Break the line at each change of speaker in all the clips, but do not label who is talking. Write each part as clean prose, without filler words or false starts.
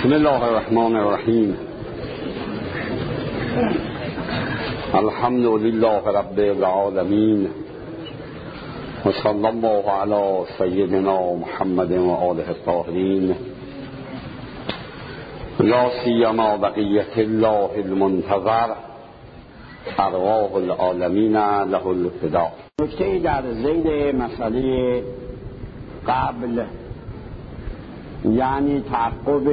بسم الله الرحمن الرحیم. الحمد لله رب العالمین و صلی الله علی سیدنا محمد و آله الطاهرین لا سیما بقیة الله المنتظر ارواح العالمین له الفداء.
نکته در ذیل مسئله قبل، یعنی تعقب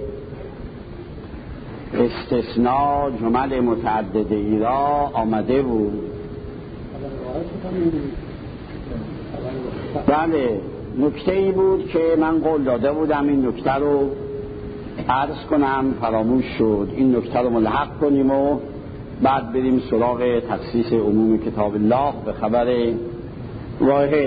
استثناء جمل متعدده ای را آمده بود. بله، نکته ای بود که من قول داده بودم این نکته رو عرض کنم، فراموش شد. این نکته رو ملحق کنیم و بعد بریم سراغ تخصیص عموم کتاب الله به خبر واحد.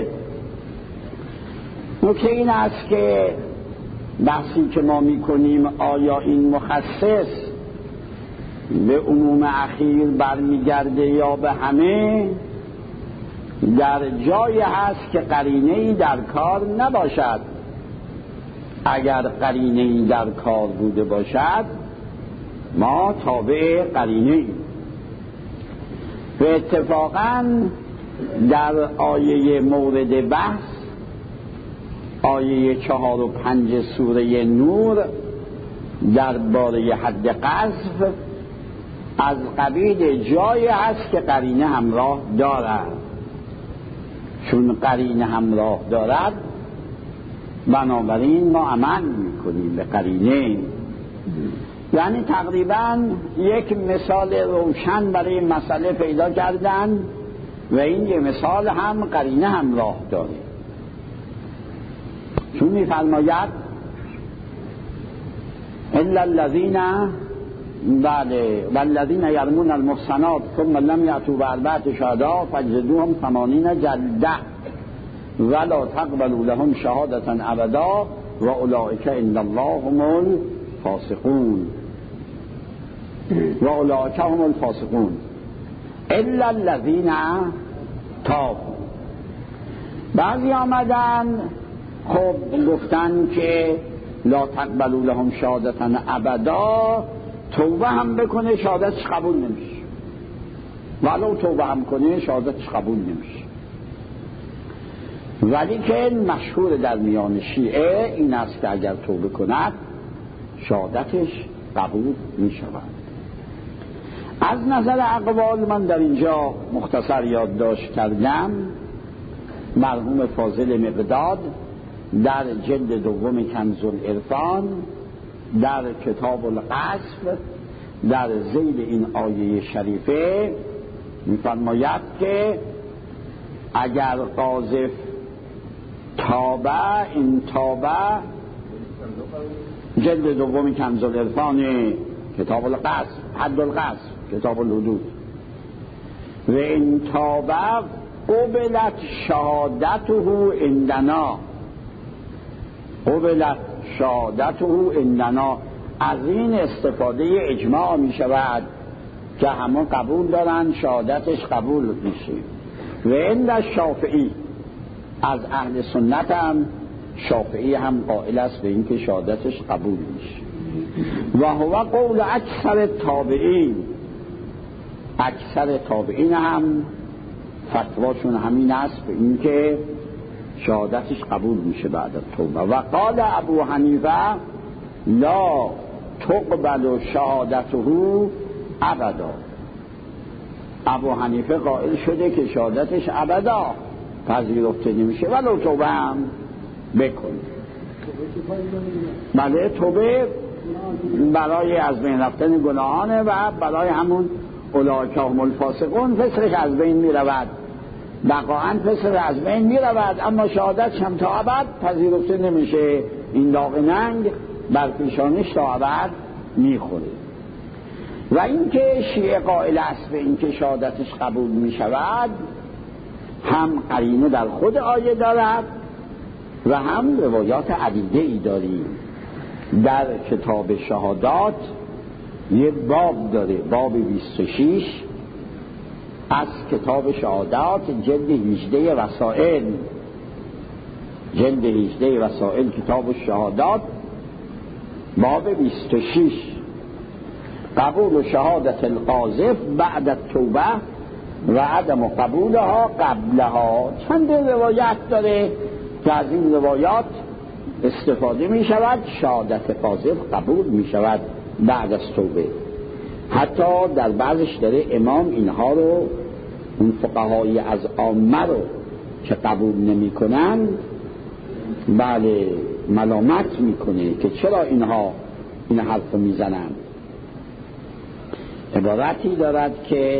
نکته این است که بحثی که ما میکنیم آیا این مخصص به عموم اخیر برمیگرده یا به همه، در جایی هست که قرینه‌ای در کار نباشد. اگر قرینه‌ای در کار بوده باشد ما تابع قرینه‌ای. و اتفاقاً در آیه مورد بحث، آیه 4 و 5 سوره نور درباره حد قذف، از قبیل جایی هست که قرینه همراه دارد. چون قرینه همراه دارد بنابراین ما عمل میکنیم به قرینه. یعنی تقریبا یک مثال روشن برای مسئله پیدا کردن و این یه مثال هم قرینه همراه داره. چون میفرماید الا الذین والذین یرمون المحصنات ثم لم یأتوا بأربعة شهداء فاجلدوهم 80 جلدة ولا تقبلوا لهم شهادة ابدا و اولئک عند الله هم الفاسقون و اولئک هم الفاسقون الا الذین تابوا. بعضی آمدن خب گفتن که لا تقبلوا لهم شهادة ابدا، توبه هم بکنه شهادتش قبول نمیشه، ولو توبه هم کنه شهادتش قبول نمیشه. ولی که مشهور در میان شیعه این است که اگر توبه کند شهادتش قبول میشود. از نظر اقوال من در اینجا مختصر یادداشت کردم. مرحوم فاضل مقداد در جلد دوم کنز العرفان در کتاب القذف در ذیل این آیه شریفه می‌فرماید که اگر قاذف تابه، این تابه، جلد دوم کنز العرفان کتاب القذف، حد القذف، کتاب الحدود، و این تابه قبلت شهادته عندنا، قبلت شهادته عندنا. از این استفاده اجماع می شود که همون قبول دارن شهادتش قبول میشه. و عند شافعی، از اهل سنت هم شافعی هم قائل است به این که شهادتش قبول میشه. و هو قول اکثر تابعین، اکثر تابعین هم فتواشون همین است به این که شهادتش قبول میشه بعد از توبه. و قال ابو حنیفه لا تقبل شهادته ابدا. ابو حنیفه قائل شده که شهادتش ابدا پذیرفته نمیشه ولو توبه هم بکنه. بله، توبه برای از بین رفتن گناهانه و برای همون اولئک هم الفاسقون فسقش از بین میرود، بقاعاً فسق از بین میرود، اما شهادتش هم تا ابد پذیرفته نمیشه. این داغ ننگ بر پیشانش تا ابد میخوره. و اینکه شیعه قائل است به اینکه شهادتش قبول میشود هم قرینه در خود آیه دارد و هم روایات عدیده ای داریم. در کتاب شهادات یه باب داره، باب 26 از کتاب شهادات، جلد 18 وسائل، جلد 18 وسائل کتاب الشهادات باب 26 قبول شهادت القاذف بعد التوبه و عدم قبولها قبلها. چند روایت داره که از این روایات استفاده می شود شهادت قاذف قبول می شود بعد از توبه. حتی در بعضش داره امام اینها رو، اون فقهای از عامه رو که قبول نمی کنن، بله ملامت میکنه که چرا اینها این حرف رو میزنن. عبارتی دارد که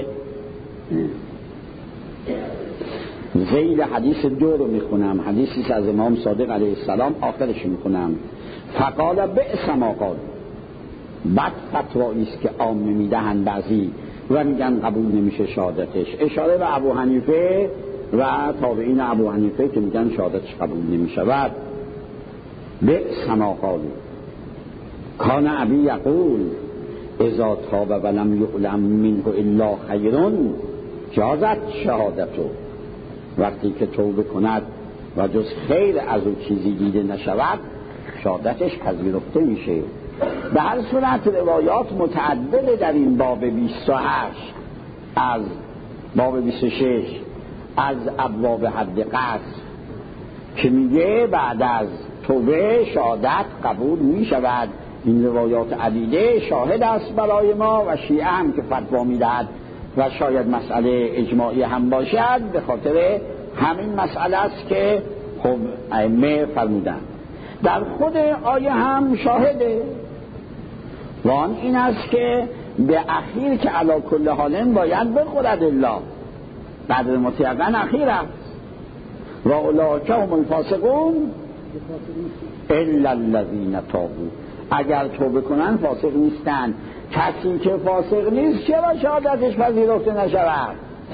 ذیل حدیث 2 رو میخونم، حدیثی از امام صادق علیه السلام، آخرش میخونم. فقال بئس ما قال، بد فتوایی است که عامه میدهن بعضی و میگن قبول نمیشه شهادتش. اشاره به ابو حنیفه و تابعین ابو حنیفه که میگن شهادتش قبول نمیشود. بئس ما قال کان ابی یقول اذا تاب ولم یعلم منه الا خیر جازت شهادتو. وقتی که توبه کند و جز خیر از او چیزی دیده نشود شهادتش پذیرفته میشه. به هر صورت روایات متعدده در این باب 28 از باب 26 از ابواب حد قذف که میگه بعد از توبه شهادت قبول میشود. این روایات عدیده شاهد است برای ما و شیعه هم که فتوا میدهد و شاید مسئله اجماعی هم باشد به خاطر همین مسئله است که خب ائمه فرمودند. در خود آیه هم شاهده و آن این است که به اخیر که علی کل حال باید بخورد الله، قدر مطلقاً اخیر است. و اولئک هم الفاسقون الا الذین تابوا. اگر توبه کنن فاسق نیستن. کسی که فاسق نیست چرا شهادتش پذیرفته نشود؟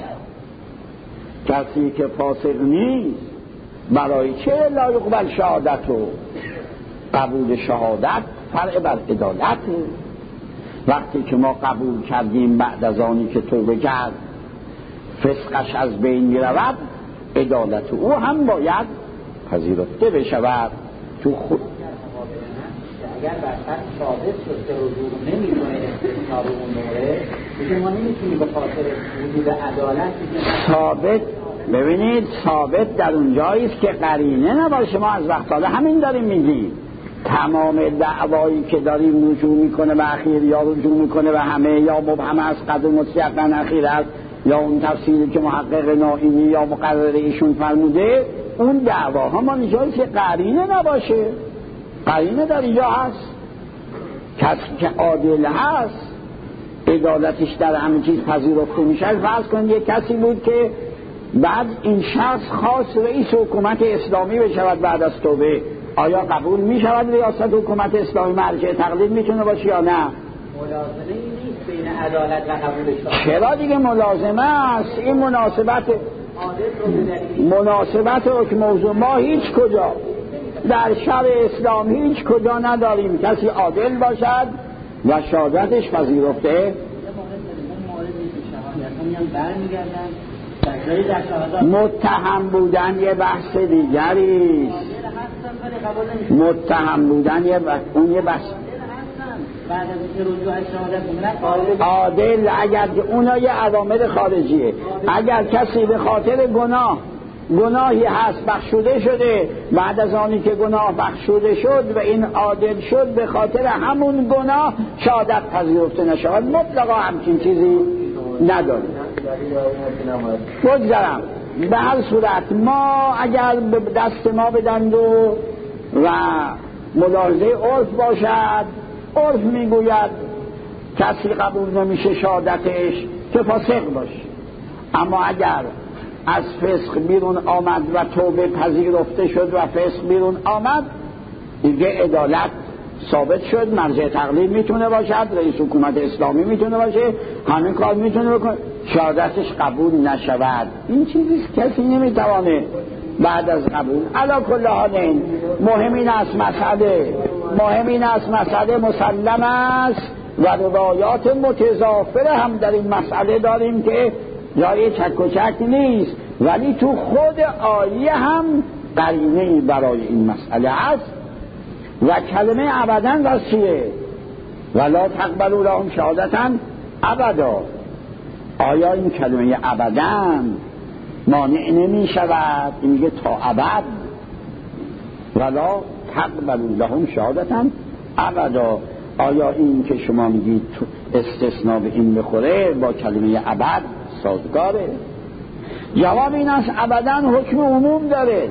کسی که فاسق نیست برای چه لا یقبل شهادتو؟ قبول شهادت فرع بر عدالت. وقتی که ما قبول کردیم بعد از آنی که توبه کرد فسقش از بین می رود، عدالت او هم باید پذیرفته بشود. تو خود
اگر برسر ثابت شد که رجوع نمی کنه استثناء اون مورد، دیگه ما نمیتونیم به خاطر وجود عدالت
ثابت. ببینید ثابت در اون جایی است که قرینه نباشه. ما از وقت حالا همین داریم میگیم تمام دعوایی که داریم رجوع میکنه به اخیر یا رجوع میکنه به همه یا مبهم است قدر مطلقاً اخیر است یا اون تفسیری که محقق نائینی یا مقرر ایشون فرموده، اون دعواها ما نجایی که قرینه نباشه. قرینه در اینجا هست. کسی که عادل هست عدالتش در همه چیز پذیرفته میشه. فرض کنید یک کسی بود که بعد این شخص خاص رئیس حکومت اسلامی بشود بعد از توبه، آیا قبول میشود ریاست حکومت اسلامی مرجع تقلید میتونه باشه یا نه؟
ملازمه نیست بین عدالت و قبول شهادت.
چرا دیگه ملازمه است. این مناسبت حکم موضوع ما هیچ کجا در شرع اسلام هیچ کجا نداریم. کسی عادل باشد و شهادتش پذیرفته. متهم بودن یه بحث دیگری است. متهم بودن اون یه بحث. عادل اگر اونا یه عوامل خارجیه. اگر کسی به خاطر گناهی هست بخشوده شده، بعد از آنی که گناه بخشوده شد و این عادل شد به خاطر همون گناه شهادت پذیرفته نشود. مطلقا همچین چیزی نداریم. بگذارم به هر صورت ما اگر به دست ما بدند و ملاحظه عرف باشد، عرف میگوید کسی قبول نمیشه شهادتش که فاسق باشه. اما اگر از فسق بیرون آمد و توبه پذیرفته شد و فسق بیرون آمد، دیگه عدالت ثابت شد، مرجع تقلید میتونه باشد، رئیس حکومت اسلامی میتونه باشه، همین کار میتونه بکنه، شهادتش قبول نشود. این چیزی کسی نمیتوانه بعد از قبول. علی کل حال مهم این است مسئله مسلم است و روایات متضافر هم در این مسئله داریم که جای چک و چک نیست، ولی تو خود آیه هم قرینه‌ای برای این مسئله است و کلمه ابدا راست چیه؟ ولا تقبلوا لهم شهادتا ابدا. آیا این کلمه ابدا مانع نمی شود؟ این میگه تا ابد. ولا تقبلوا لهم شهادتا ابدا. آیا این که شما میگید استثناء به این بخوره با کلمه ابد سازگاره؟ جواب این است ابدا حکم عموم داره،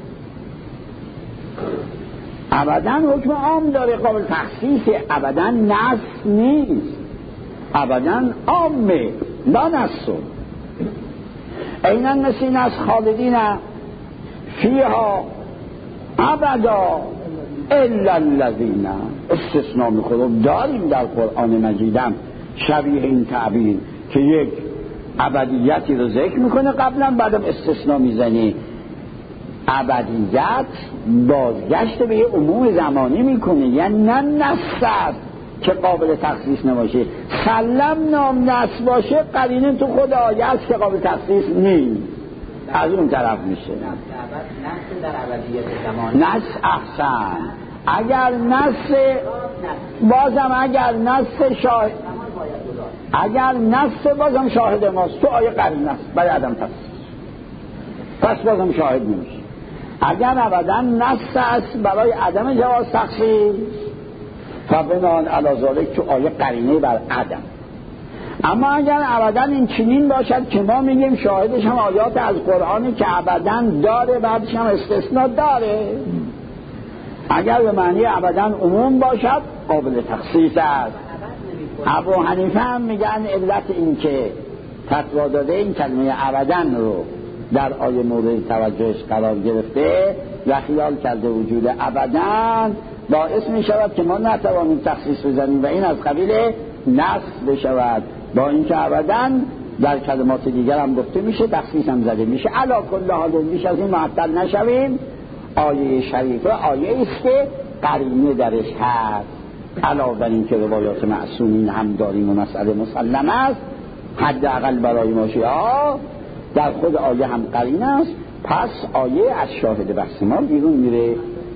ابدا حکم عام داره، قابل تخصیص. ابدا نص نیست، ابدا عامه لا نص. اینا مثل این از خالدین فیها ابدا الا الذین. استثناء میخوره داریم در قرآن مجیدم شبیه این تعبیر که یک ابدیتی رو ذکر میکنه قبلا بعدم استثناء میزنه. ابدیت بازگشت به یه عموم زمانی میکنه، یعنی نه نص که قابل تخصیص نباشه. سلم نام نص باشه قرینه تو خود آیه است که قابل تخصیص نیست، از اون طرف میشه.
نص در ابدیت زمانی،
نص احسن. اگر نص بازم اگر نص شاهد، اگر نص بازم شاهد ماست تو آیه قرینه است برای عدم تخصیص، پس بازم شاهد نمیشه. اگر ابدا نص است برای عدم جواز تخصیص فبنان علی ذالک تو آیه قرینه بر عدم. اما اگر ابدا این چنین باشد که ما میگیم شاهدش هم آیات از قرآنی که ابدا داره بعدش هم استثناء داره، اگر به معنی ابدا عموم باشد قابل تخصیص است. ابو حنیفه هم میگن علت این که فتوا داده این کلمه ابدا رو در آیه مورد توجهش قرار گرفته و خیال کرده وجود ابدا باعث می شود که ما نتوانیم تخصیص بزنیم و این از قبیل نص بشود، با اینکه ابدا در کلمات دیگر هم گفته میشه تخصیص هم زده میشه. علی کل حال بیش از این معطل نشویم. آیه شریفه آیه است که قرینه درش هست، علاوه بر این که روایات معصومین هم داریم و مسئله مسلم است، حداقل برای ما شیعه در خود آیه هم قرینه است. پس آیه از شاهد بحث ما بیرون میره.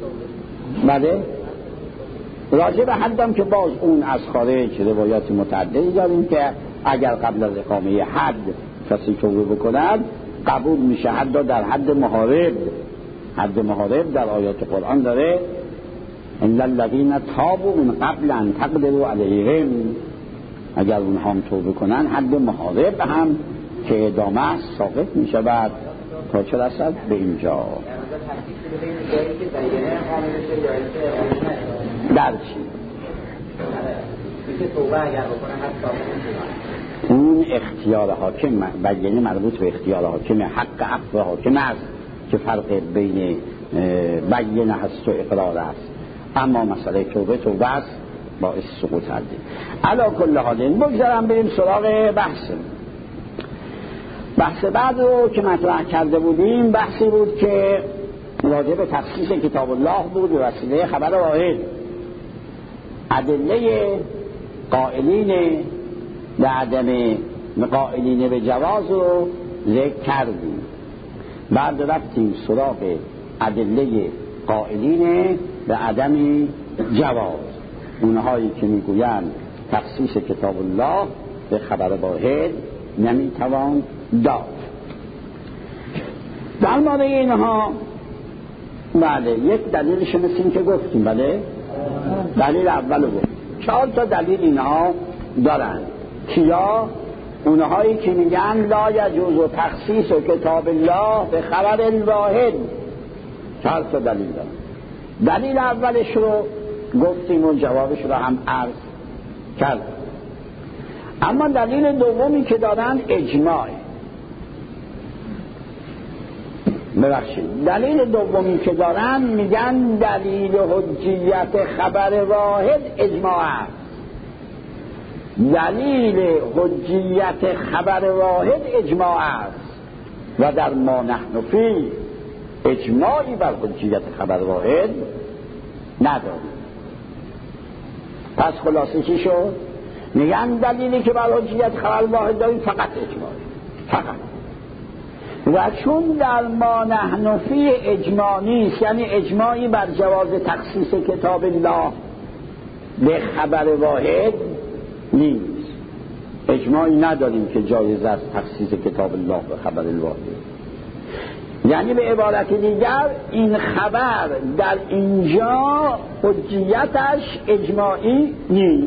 بله راجع به حدم که باز اون از خارج روایات متعددی داریم که اگر قبل از اقامه حد کسی توبه بکند قبول میشه. حتی در حد محارب، حد محارب در آیات قرآن داره الا الذین تابوا من قبل ان تقدروا علیهم. اگر اونها هم توبه کنن حد محارب هم که ادامه ساقط میشود تا چه رسد به اینجا. در چی؟ اون اختیار حاکم بیانه مربوط به اختیار حاکم، حق عفو حاکم است که فرق بین بیانه هست و اقرار است. اما مسئله توبه است باعث سقوط حدی. علی کل حال بگذارم بریم سراغ بحث بعد رو که مطرح کرده بودیم. بحثی بود که راجع به تخصیص کتاب الله بود به وسیله خبر واحد. ادله قائلین به عدم قائلین به جواز رو ذکر کردیم. بعد رفتیم سراغ ادله قائلین به عدم جواز، اونهایی که میگویند تخصیص کتاب الله به خبر واحد نمیتوان داد. در مورد اینها بله یک دلیلش مثل این که گفتیم. بله دلیل اولو گفت. 4 تا دلیل اینها دارن. کیا؟ اونهایی که میگن لا یجوز تخصیص کتاب الله به خبر الواحد. 4 تا دلیل دارن. دلیل اولش رو گفتیم و جوابش رو هم عرض کرد. اما دلیل دومی که دارن اجماع. دلیل دومی که دارن میگن دلیل حجیت خبر واحد اجماع است. دلیل حجیت خبر واحد اجماع است و در ما نحن فی اجماعی بر حجیت خبر واحد نداریم. پس خلاصه چی شد؟ میگن دلیلی که بر حجیت خبر واحد داریم فقط اجماعی، فقط. و چون در ما نحن فی اجماع نیست، یعنی اجماعی بر جواز تخصیص کتاب الله به خبر واحد نیست، اجماعی نداریم که جایز است تخصیص کتاب الله به خبر الواحد. یعنی به عبارت دیگر این خبر در اینجا حجیتش اجماعی نیست.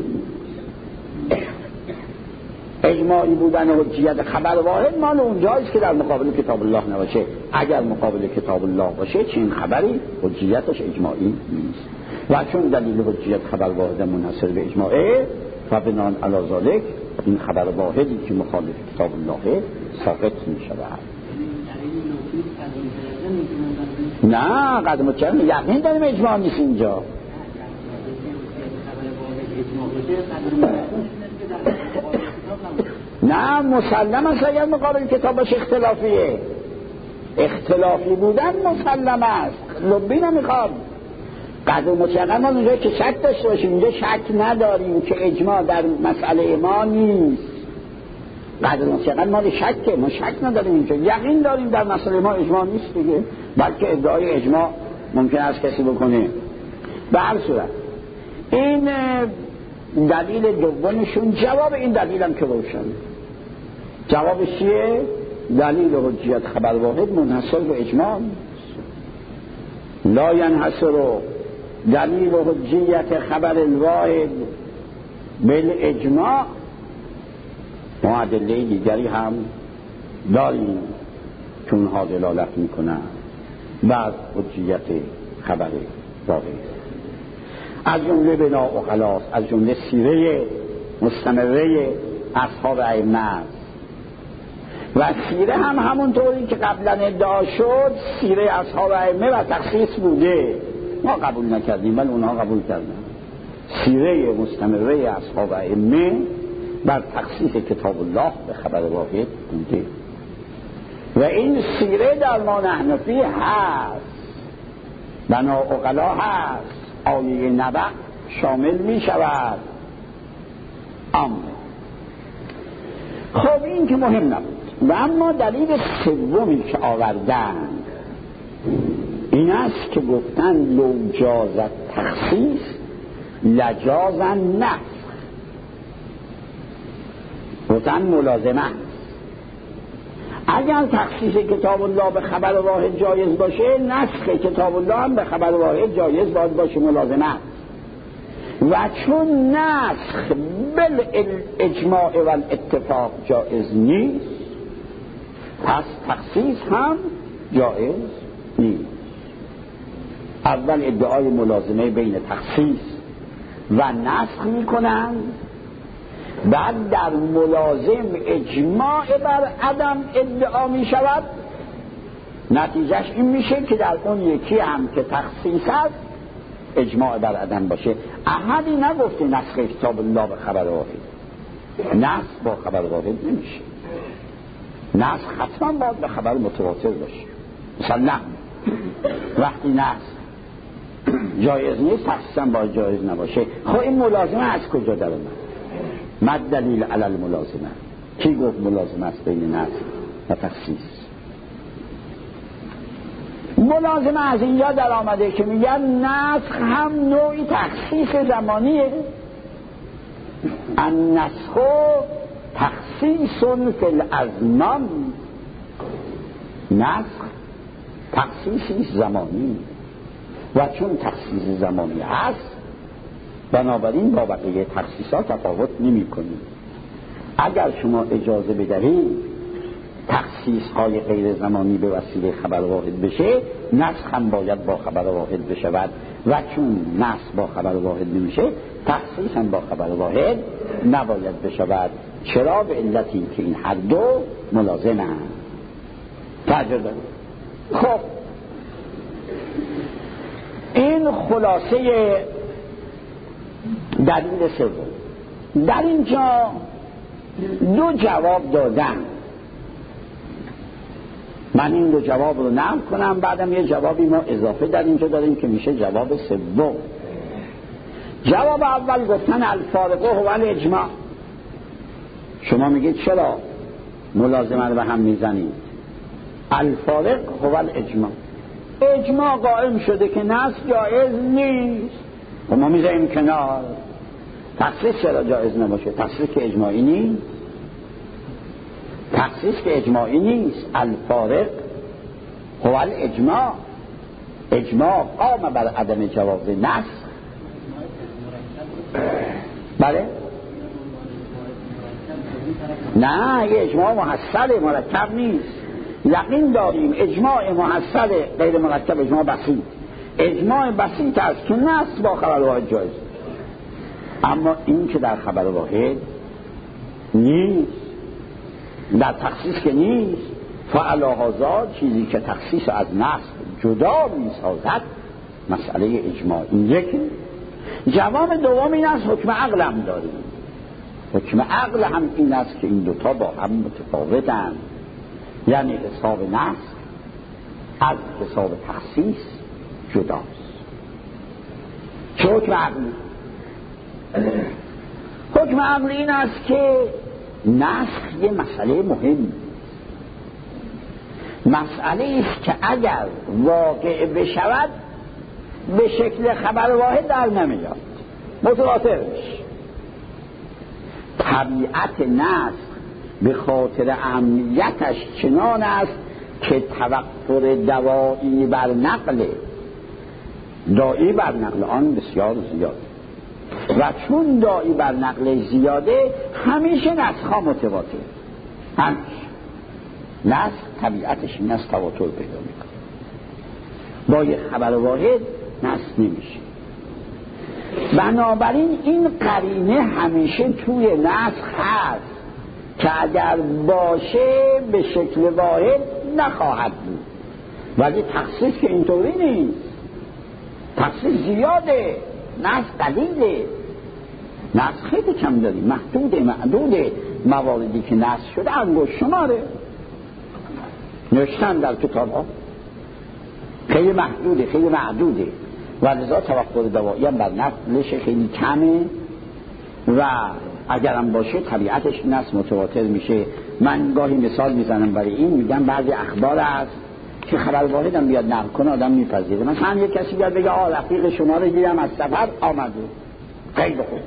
اجماعی بودن حجیت خبر واحد مال اونجاییست که در مقابل کتاب الله نباشه. اگر مقابل کتاب الله باشه چنین خبری حجیتش اجماعی نیست. و چون دلیل حجیت خبر واحد منحصر به اجماعه و بناء علی ذلک این خبر واحدی که مخالف کتاب الله ساقط می شود. نه قدر متشکرم یقین داریم اجماع نیست اینجا. نه مسلم است اگر مقابل کتاب باشه اختلافیه، اختلافی بودن مسلم است، لبی نمیخواد. قدر متشکرم ما اونجا که شک داشته باشیم، اینجا شک نداریم که اجماع در مسئله ما نیست. قدر متشکرم ما شکه، ما شک نداریم اینجا، یقین داریم در مسئله ما اجماع نیست دیگه، بلکه ادعای اجماع ممکن است کسی بکنه. به هر صورت این دلیل دومشون. جواب این دلیل هم که روشن، جوابش چیه؟ دلیل حجیت خبر واحد منحصر به اجماع لا ینحصر دلیل حجیت خبر الواحد بالاجماع. ما ادله دیگری هم داریم که اونها دلالت میکنن بر حجیت خبر واحد، از جمله بنا و خلاص، از جمله سیره مستمره اصحاب ائمه و سیره هم همونطوری که قبلا ادعا شد سیره اصحاب ائمه و تخصیص بوده، ما قبول نکردیم ولی اونها قبول کردن. سیره مستمره اصحاب ائمه بر تخصیص کتاب الله به خبر واحد بوده و این سیره در ما نحن فی هست، بنا عقلا هست، آیه نبع شامل می شود. خب این که مهم نبود. و اما دلیل سومی که آوردن این است که گفتن لو جازت تخصیص لجازن نسخ، گفتن ملازمه اگر تخصیص کتاب الله به خبر واحد جایز باشه نسخ کتاب الله هم به خبر واحد جایز باید باشه، ملازمه. و چون نسخ بالاجماع و الاتفاق جایز نیست پس تخصیص هم جایز نیست. اول ادعای ملازمه بین تخصیص و نسخ میکنن، بعد در ملازم اجماع بر عدم ادعا می شود، نتیجهش این میشه که در اون یکی هم که تخصیص هست اجماع بر عدم باشه. احدی نگفته نسخ کتاب الله به خبر واحد، نسخ با خبر واحد نمیشه، نسخ حتما باید به خبر متواتر باشه. مثلا وقتی نسخ جایز نیست تخصیصا باید جایز نباشه. خب این ملازمه از کجا در اومد؟ مد دلیل علی الملازمه؟ کی گفت ملازمه است بین نسخ و تخصیص؟ ملازمه از اینجا در آمده که میگن نسخ هم نوعی تخصیص زمانیه. النسخ تخصیص فی الازمان، نسخ تخصیصی زمانی و چون تخصیص زمانی هست بنابراین با بقیه تخصیصات تفاوت نمی کنید. اگر شما اجازه بدهید تخصیص های غیر زمانی به وسیله خبر واحد بشه نسخ هم باید با خبر واحد بشود و چون نسخ با خبر واحد نمیشه تخصیص هم با خبر واحد نباید بشود. چرا؟ به علتی که این هر دو ملازم هم توجه دارید. خب این خلاصه دلیل سوم. در اینجا دو جواب دادن، من این دو جواب رو نقل کنم بعدم یه جوابی ما اضافه در اینجا داریم که میشه جواب سوم. جواب اول گفتن الفارقه هو الاجماع. شما میگید چرا ملازمه رو به هم میزنید؟ الفارق هو الاجماع. اجماع قائم شده که نص جایز نیست و ما میذاریم کنار. تخصیص چرا جایز نباشه؟ تخصیص که اجماعی نیست. تخصیص که اجماعی نیست. الفارق هو الاجماع. اجماع قام بر عدم جواز نص. بله؟ نه، یه اجماع محصل مرکب نیست. یقین داریم اجماع محصل غیر مرکب اجماع بسیط. اجماع بسیط است که نص با خبر واحد جایز، اما این که در خبر واحد نیست، در تخصیص که نیست. فعلی هذا چیزی که تخصیص از نص جدا می‌سازد مسئله اجماعی. یکی جواب دوم این است حکم عقل هم داریم. حکم عقل هم این است که این دوتا با هم متفاوتند، یعنی حساب نص از حساب تخصیص جداست. چه حکم عقلی؟ حکم عقلی این است که نسخ یه مسئله مهم، مسئله است که اگر واقع بشود به شکل خبر واحد در نمیاد، متواتر میشه. طبیعت نسخ به خاطر اهمیتش چنان است که توقر دوایی بر نقل، داعی بر نقل آن بسیار زیاد، و چون داعی بر نقل زیاده همیشه نسخ متواتر. همیشه نسخ طبیعتش این است تواتر پیدا میکنه. با یک خبر واحد نسخ نمیشه. بنابراین این قرینه همیشه توی نسخ هست که اگر باشه به شکل واحد نخواهد بود. ولی تخصیص که اینطوری نیست. تخصیص زیاده، نسخ قلیله. نسخ خیلی کم داریم، محدوده، معدوده. مواردی که نسخ شده انگشت شماره نوشتن در کتاب ها، خیلی محدوده، خیلی معدوده، و لذا توقع دوایی هم بر نقلش خیلی کمه و اگرم باشه طبیعتش این است متواتر میشه. من گاهی مثال میزنم برای این، میگم بعضی اخبار هست که خبر واحد هم بیاد نقل کنه آدم میپذیره. مثلا یک کسی بیاد بگه رفیق شما رو دیدم از سفر آمده، خیلی خوب.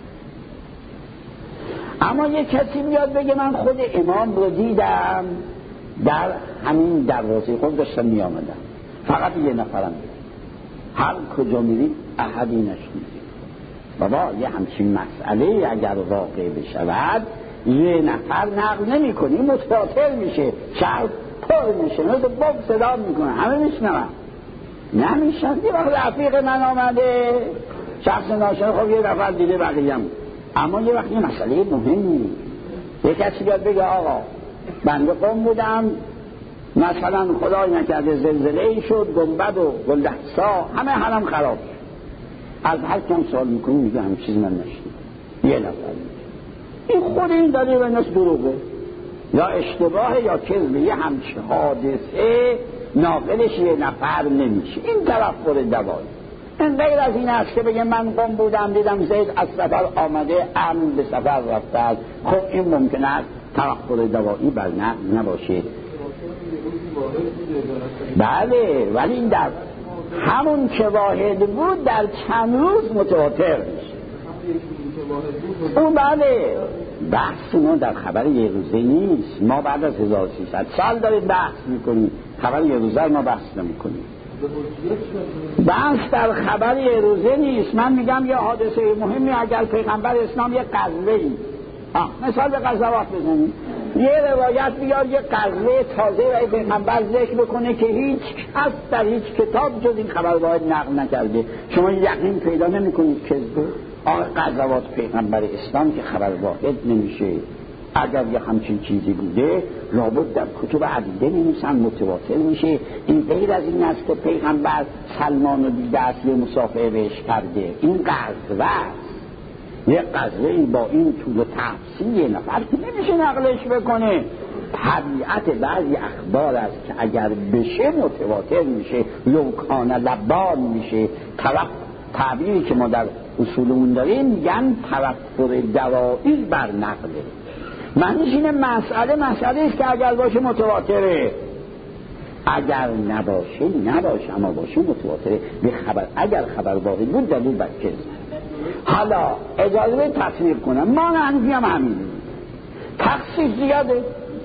اما یک کسی بیاد بگه من خود امام رو دیدم در همین دروازه خود داشتم میامدم، فقط یه نفرم دیدم، هر کجا میرید احدی نشنیدید. بابا یه همچین مسئله اگر واقع بشود یه نفر نقل نمی کنی، متواتر میشه، شهر پر میشه، مثل باب صدا میکنه، همه میشنون. نمیشن یه وقت رفیق من آمده، شخص ناشناس، خب یه نفر دیده بقیه هم. اما یه وقت یه مسئله مهمی، یه کسی بیاد بگه آقا بنده قم بودم، مثلا خدای نکرده زلزله ای شد، گنبد و گلدستا همه حرم خراب شد. از هر کم سوال میکنی میگه همه چیز من نشنید. یه نفر این خود این دلیل به نفس دروغه یا اشتباه یا کذبه. یه همچه حادثه ناقلش یه نفر نمیشه. این توقع دوایی. این غیر از این است که بگه من قم بودم دیدم زید از سفر آمده، امن به سفر رفته است. خب این ممکن است توقع دوایی بر نباشه. بله، ولی این در همون که واحد بود در چند روز متواتر میشه. اون بله بحث ما در خبر یه روزه نیست. ما بعد از 1300 سال داریم بحث میکنیم، خبر یه روزه ما بحث نمیکنیم. بحث در خبر یه روزه نیست. من میگم یه حادثه مهمی اگر پیغمبر اسلام یه غزوه‌ای، مثال به غزوات بزنیم، یه روایت بیاد یه غزوه تازه و پیغمبر ذکر بکنه که هیچ کس در هیچ کتاب جز این خبر واحد نقل نکرده، شما یقین پیدا نمی‌کنید که غزوات پیغمبر اسلام که خبر واحد نمیشه. اگر یه همچین چیزی بوده لابد در کتب عدیده می‌نویسن، متواتر میشه. این غیر از این است که پیغمبر سلمان رو دیده است یه مسافه بهش کرده. این غزوه است، یه قضیه با این طول و تفصیل نفر که نمیشه نقلش بکنه. طبیعت بعضی اخبار است که اگر بشه متواتر میشه، لوکان لبان میشه. تعبیری که ما در اصولمون داریم میگن توقع دوایی بر نقله. معنیش اینه مسئله است که اگر باشه متواتره. اگر نباشه اما باشه متواتره به خبر. اگر خبر واحد بود دلیل بر کذب. حالا اجازه به تصویر کنم، ما حنفی هم همین تخصیص زیاده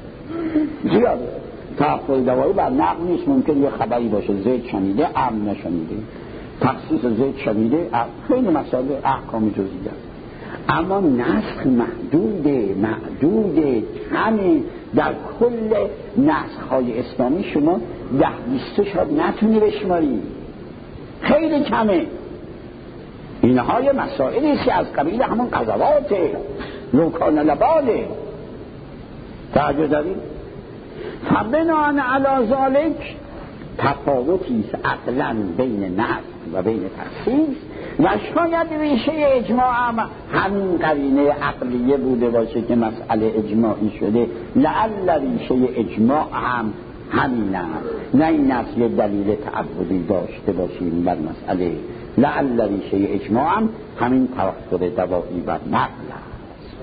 تحفظ دوایی بر نقل نیست. ممکن یه خبری باشه زید شنیده عم نشنیده، تخصیص زید شنیده خیلی مسائل احکام جزئی است. اما نسخ معدوده همه در کل نسخ‌های اسلامی شما 10-20 شاید نتونی بشماری، خیلی کمه. اینها یه مسائلی است که از قبیل همون قضاواته لوکان لباله. توجه دارید؟ فبناء علی ذلک تفاوتی است عقلاً بین نسخ و بین تخصیص و شاید ریشه اجماع هم همین قرینه عقلیه بوده باشه که مسئله اجماعی شده. لعل ریشه اجماع هم همین است، نه این است یه دلیل تعبدی داشته باشیم بر مسئله. لعل ریشه اجماع هم همین تواتر دوایی بر نقل است.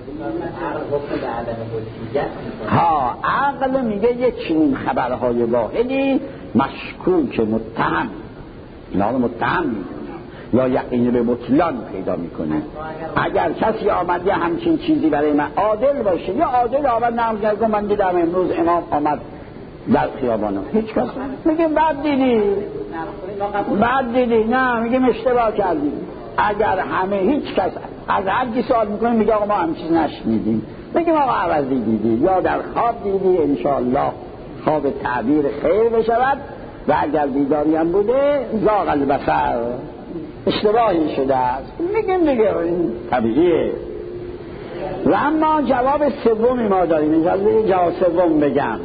ها عقل میگه یک چنین خبرهای واحدی مشکوک متهم، اینا رو متهم میکنه یا یقین به بطلان پیدا میکنه. اگر کسی آمد یه همچین چیزی برای من عادل باشه، یا عادل آمد نمازگاه من دیدم امروز امام آمد در خیابانم، هیچ کس میگه بعد دیدی نه میگه اشتباه کردی. اگر همه هیچ کس از هر کی سوال میکنه میگه آقا ما هم چیز نشنیدیم، میگه آقا عوضی دیدی یا در خواب دیدی، انشاءالله خواب تعبیر خیر بشود و اگر بیداری هم بوده زاغ البصر اشتباهی شده است. میگیم دیگه این طبیعیه. و اما جواب سومی ما داریم، اجازه جواب سوم بگم.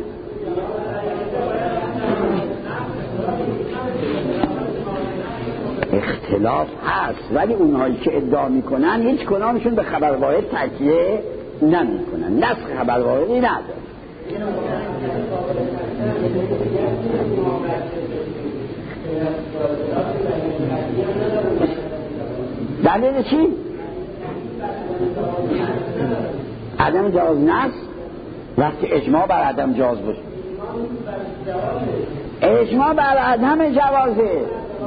اختلاف هست ولی اونهایی که ادعا میکنن هیچ کنانشون به خبر واحد تکیه نمیکنن، نسخ خبر واحدی نداره. دلیل چی؟ عدم جواز نسخ وقتی اجماع بر عدم جواز باشه. اجماع بر عدم جوازه،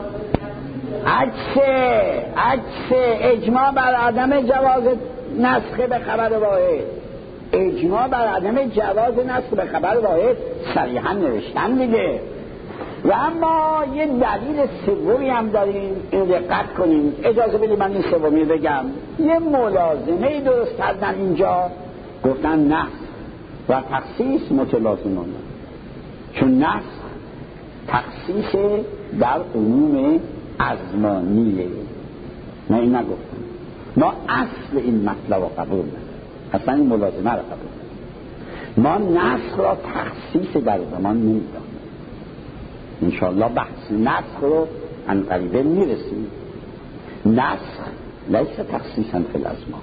عکس اجماع بر عدم جواز نسخ به خبر واحد. اجماع بر عدم جواز نسخ به خبر واحد صریحا نوشتن دیگه. و اما یه دلیل سومی هم داریم، این دقت کنیم. اجازه بدید من این سومی بگم. یه ملازمه درست کردن اینجا، گفتن نسخ و تخصیص متلازمانه، چون نسخ تخصیص در عموم ازمانیه. من این نگفتم، ما اصل این مطلب رو قبول نداریم، اصلا این ملازمه رو قبول نداریم. ما نسخ را تخصیص در زمان نمیدانیم. انشاءالله بحث نسخ رو عنقریبه میرسیم. نسخ لیس تخصیصا فی الازمان.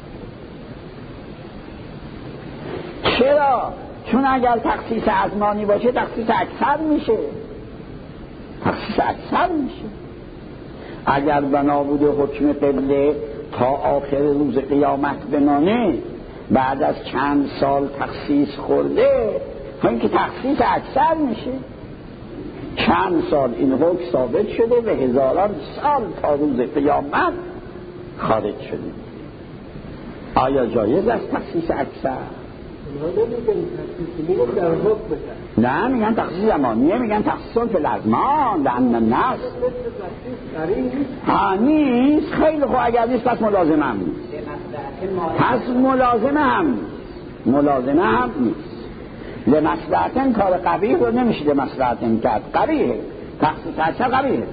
چرا؟ چون اگر تخصیص ازمانی باشه تخصیص اکثر میشه. اگر بنا بوده حکم قبله تا آخر روز قیامت بمانه، بعد از چند سال تخصیص خورده، این که تخصیص اکثر میشه. چند سال این حکم ثابت شده و هزاران سال تا روز قیامت خارج شده. آیا جایز است تخصیص اکثر؟ نه میگن تخصیص زمانیه، میگن تخصیص فی الازمان. لأن الناس نیست. خیلی خوب، اگر نیست پس ملازمه هم نیست. ملازمه هم نیست. لمصلحتن کار قبیح رو نمیشه لمصلحتن کرد، قبیحه. تخصیص اکثر قبیحه.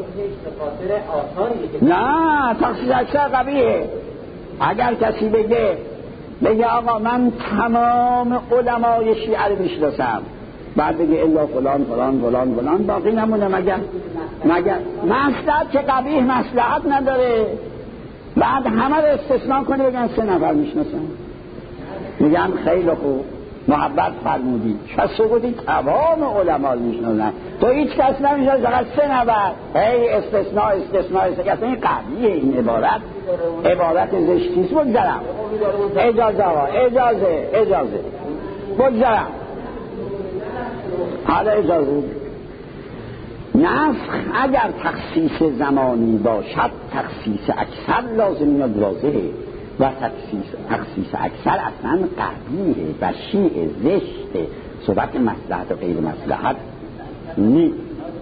نه تخصیص اکثر قبیحه. اگر کسی بگه آقا من تمام علمای شیعه رو میشناسم، بعد بگه الا فلان باقی نمونه، مگر مصلحت که قبیح مصلحت نداره، بعد همه رو استثناء کنه بگن 3 نفر میشناسم. میگن خیلی خوب محبت فرمودی، چه گفتی تمام علما میشناسن، تو هیچ کس نمیشناسه فقط 3 نفر. هی استثناء اصلا این قبیه، این عبارت زشتیست. بگذارم اجازه بگذارم. حالا اجازه نسخ اگر تخصیص زمانی باشد تخصیص اکثر لازم میاد واضحه و تخصیص اکثر اصلا قبیحه و شیعه زشته، صحبت مصلحت و غیر مصلحت نیست.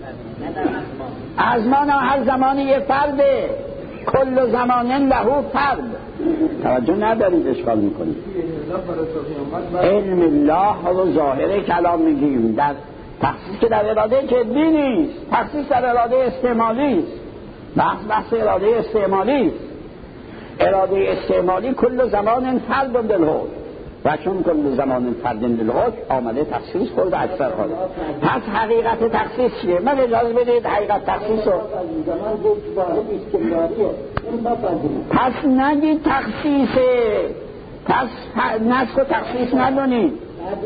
ازمان هر زمانی یه فرده، کل زمان له فرد. توجه ندارید اشکال میکنید. علم الله رو ظاهر کلام میگیم، در تخصیص که در اراده جدی نیست، تخصیص در اراده استعمالی است. بحث اراده استعمالی است. اراده استعمالی کل زمان فرد دلهوش و چون کل زمان فرد دلهوش آمده تخصیص خورد اکثر خورده. پس حقیقت تخصیص چیه؟ من اجازه بدید حقیقت تخصیص رو پس نگید تخصیصه، پس نسخ و تخصیص ندونید،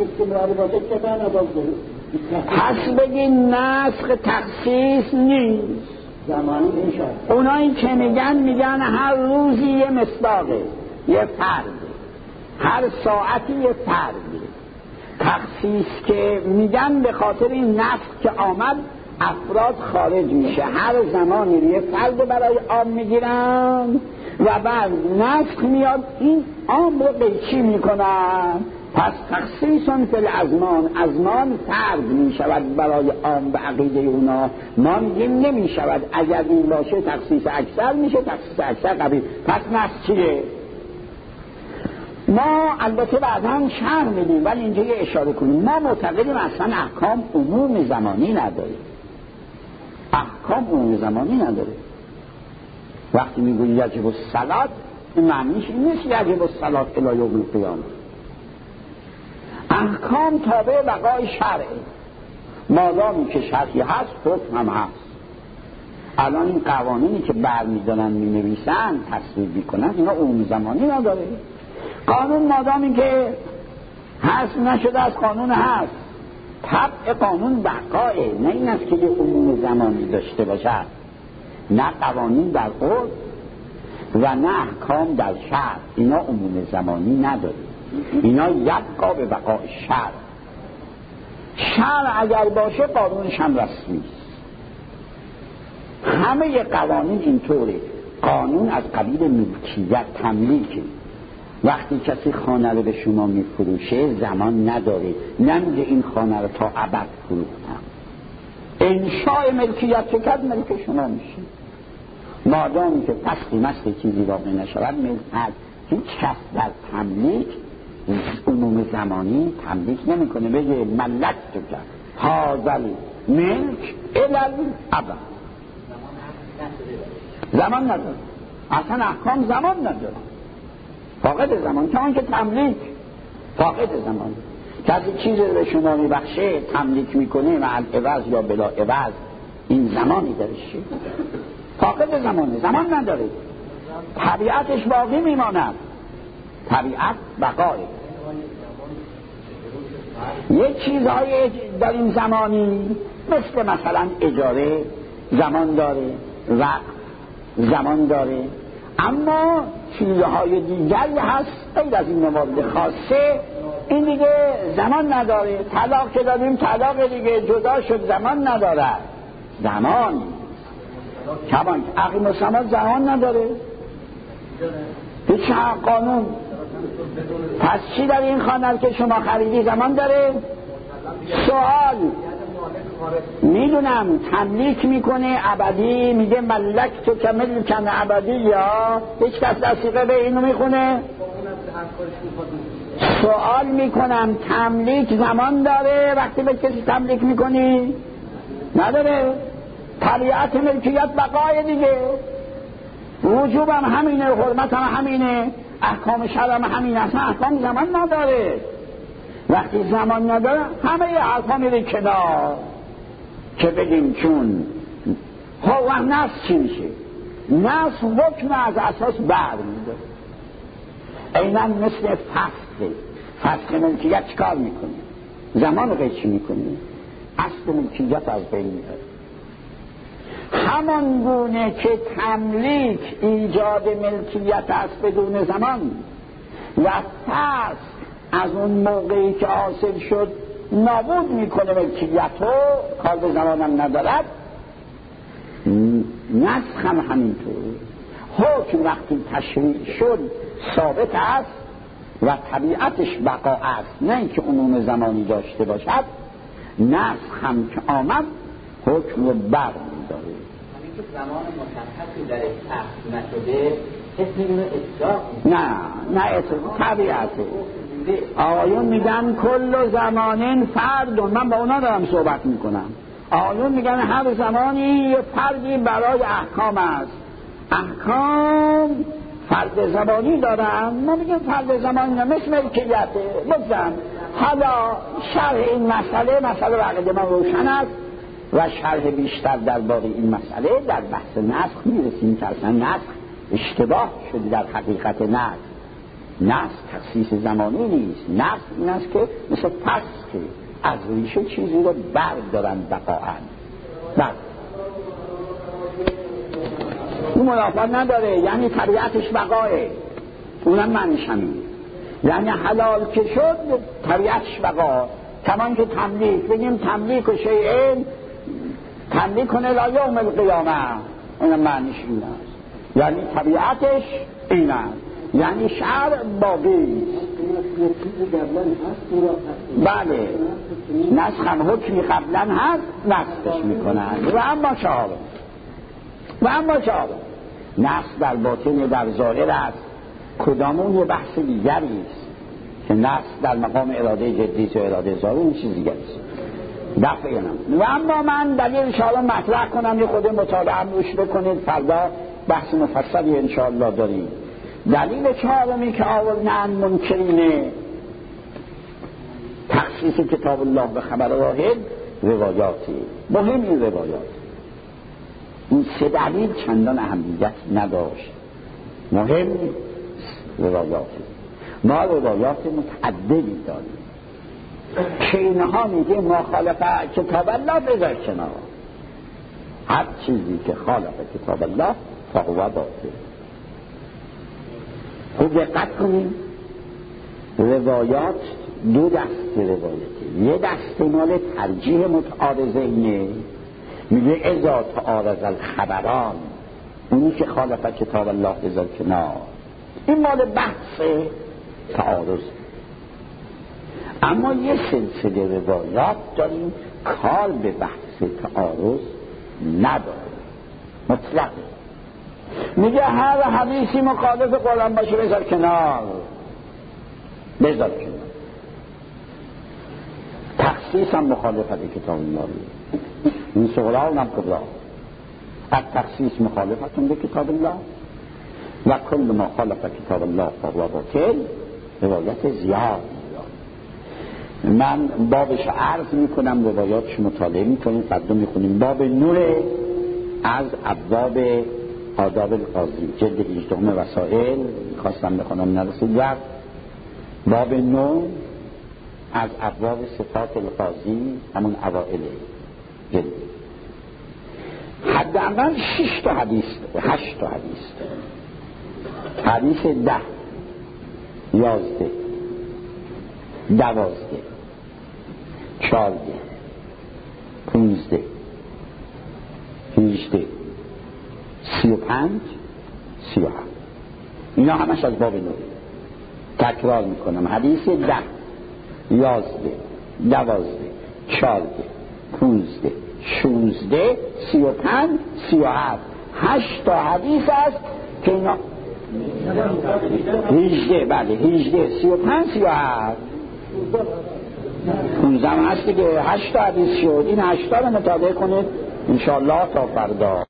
پس بگید نسخ تخصیص نیست. اونایی که میگن هر روزی یه مصداقه، یه فرد، هر ساعتی یه فرد. تخصیص که میگن به خاطر این نسخ که آمد افراد خارج میشه، هر زمانی یه فرد برای عام میگیرن و بعد نسخ میاد این عام رو قیچی میکنن. پس تخصیصون فی الازمان فرد میشود برای عام به عقیده اونا. ما میگیم نمیشود، اگر این باشه تخصیص اکثر میشه، تخصیص اکثر قبیل. پس نسخ چیه؟ ما البته بعدا شرح میدیم ولی اینجا یه اشاره کنیم. ما معتقدیم اصلا احکام عموم زمانی نداره. احکام عموم زمانی نداره. وقتی میگویی یجب الصلاة این معنیش این نیست یجب الصلاة الی یوم القیامه. احکام تابع بقای شرعه، مادامی که شرعی هست حکم هم هست. الان این قوانینی که برمیدارن مینویسن تصویب میکنن اینا عموم زمانی نداره. قانون مادامی که هست نشده از قانون هست، طبع قانون بقایه، نه این است که یه عموم زمانی داشته باشد. نه قوانین در عرف و نه احکام در شرع اینا عموم زمانی نداره. اینا یبقا به بقای شرع. شرع اگر باشه قانونش هم رسمی است. همه قوانین اینطوره. قانون از قبیل ملکیت، تملیکه. وقتی کسی خانه رو به شما میفروشه زمان نداره، نمیگه این خانه رو تا ابد فروختم. انشاء ملکیت که کرد ملک شما میشه. مادامی که فسخی مسخی چیزی واقع نشود ملک. هیچ کس در تملیک عموم زمانی تملیک نمیکنه بگه ملک تو کرد هازل ملک الال ابد. زمان نداره، اصلا احکام زمان نداره، فاقد زمان. که آنکه تملیک فاقد زمان، کسی چیزی رو به شما میبخشه تملیک میکنه مع العوض یا بلا عوض، این زمانی درش فاقد زمانه، زمان نداره، طبیعتش باقی میماند، طبیعت بقای. یک چیزهای در این زمانی مثل مثلا اجاره زمان داره، وقت زمان داره، اما چیزهای دیگری هست غیر از این موارد خاصه این دیگه زمان نداره. طلاق که داریم طلاق دیگه جدا شد زمان نداره. زمان کمان عقل مسلمان زمان نداره، هیچ قانون. پس چی در این خانه که شما خریدی زمان داره؟ سوال میدونم تملیک میکنه ابدی، میگه ملک تو کمل کن ابدی، یا هیچ کس دستیقه به اینو میخونه؟ سوال میکنم تملیک زمان داره وقتی به کسی تملیک میکنی؟ نداره. طبیعت ملکیت بقای دیگه، وجوب هم همینه، حرمت هم همینه، احکام شرع هم همینه. اصلا احکام زمان نداره. وقتی زمان نداره همه احکام میره کنار که بگیم چون و نص چی میشه؟ نص حکم از اساس برمیده. اینا مثل فسخ ملکیت چکار میکنه؟ زمان رو قیچی میکنه، اصل ملکیت از بین میره. همان گونه که تملیک ایجاد ملکیت است بدون زمان و فسخ از اون موقعی که حاصل شد نابود میکنه ملکیت رو، کار به زمان هم ندارد، نسخ هم همینطور. حکم وقتی تشریع شد ثابت است و طبیعتش بقا است، نه اینکه عموم زمانی داشته باشد. نسخ هم که آمد حکم رو بر می‌داره.
همین که زمان مشخصی درش تخصیص نشده اسم اینو اطلاق
نه طبیعته. آقایون میگن کل زمانین فرد، من با اونا دارم صحبت میکنم. آقایون میگن هر زمانی یه فردی برای احکام است. احکام فرد زمانی دارن، ما میگن فرد زمانی نه، مثل ملکیته. بگذارم حالا شرح این مسئله عقیده ما روشن است و شرح بیشتر درباره این مسئله در بحث نسخ میرسیم که اصلا نسخ اشتباه شده. در حقیقت نسخ تخصیص زمانی نیست. نسخ این است که مثل فسخ، از ریشه چیزی رو بردارن بقاعن. اون منافات نداره، یعنی طبیعتش بقاه، اونم معنیش همین. یعنی حلال که شد طبیعتش بقا. کمان که تملیک، بگیم تملیک و شیئین تملیک کنه لا یوم القیامه، اونم معنیش این است. یعنی طبیعتش این است، یعنی شرع باقی. بله، نسخ هم حکمی قبلا هست نسخش میکنن. و اما چهارم نسخ در باطن در ظاهر است. کدامون یه بحث دیگری است که نسخ در مقام اراده جدی و اراده ظاهر اون چیز دیگری است. دفعه و اما من دلیل انشاءالله مطرح کنم، یه خود مطالعه روش بکنید، فردا بحث مفصلی انشاءالله داریم. دلیل چهارمی که آوردن منکرینه تخصیص کتاب الله به خبر واحد روایاتی. مهم این روایات، این سه دلیل چندان اهمیت نداشت، مهم روایاتی. ما روایات متعددی داریم که اینها میگه مخالف کتاب الله بذار کنار، هر چیزی که خالف کتاب الله فهو باطل. خوب دقت کنیم، روایات دو دسته روایتی. یه دسته مال ترجیح متعارضینه، میگه اذا تعارض الخبران، اونی که خالف کتاب الله بذار کنار، این مال بحث تعارض. اما یه سلسله روایات داریم کار به بحث تعارض نداره، مطلقه. میگه هر حدیثی مخالف قرآن باشه بذار کنار. تخصیص هم مخالفت کتاب الله، این صغرا و هم کبرا. التخصیص مخالفتون به کتاب الله و کل ما خالف کتاب الله فهو باطل. روایت زیاد من بابش عرض میکنم، روایاتش مطالعه میکنیم، فردا میخونیم. باب 9 از ابواب آداب القاضی، جلد 18 وسائل، خواستم بخونم نرسید وقت. باب 9 از ابواب صفات القاضی، همون اوائل جلد. حداقل 6 تا حدیث، 8 تا حدیث 10 11 12 14 15 18 35 37 اینا همش از باب 9. تکرار میکنم، حدیث 10 11 12 14 15 16 35 37 8 تا حدیث است که اینا 18 بله 18 35 37 15 هست دیگه. 8 تا حدیث شد. این 8 تا رو مطالعه کنید انشاءالله تا فردا.